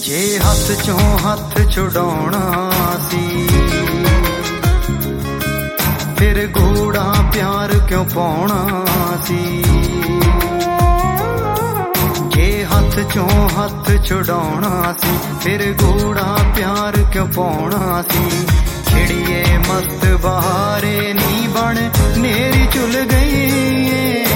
ਜੇ ਹੱਥ ਚੋਂ ਹੱਥ ਛੁਡਾਉਣਾ ਸੀ ਫਿਰ ਗੂੜਾ ਪਿਆਰ ਕਿਉਂ ਪਾਉਣਾ ਸੀ। ਜੇ ਹੱਥ ਚੋਂ ਹੱਥ ਛੁਡਾਉਣਾ ਸੀ ਫਿਰ ਗੂੜਾ ਪਿਆਰ ਕਿਉਂ ਪਾਉਣਾ ਸੀ। ਛਿੜੀਏ ਮਸਤ ਬਹਾਰੇ ਨੀ ਬਣ ਨੇਰੀ ਝੁੱਲ ਗਈ ਏ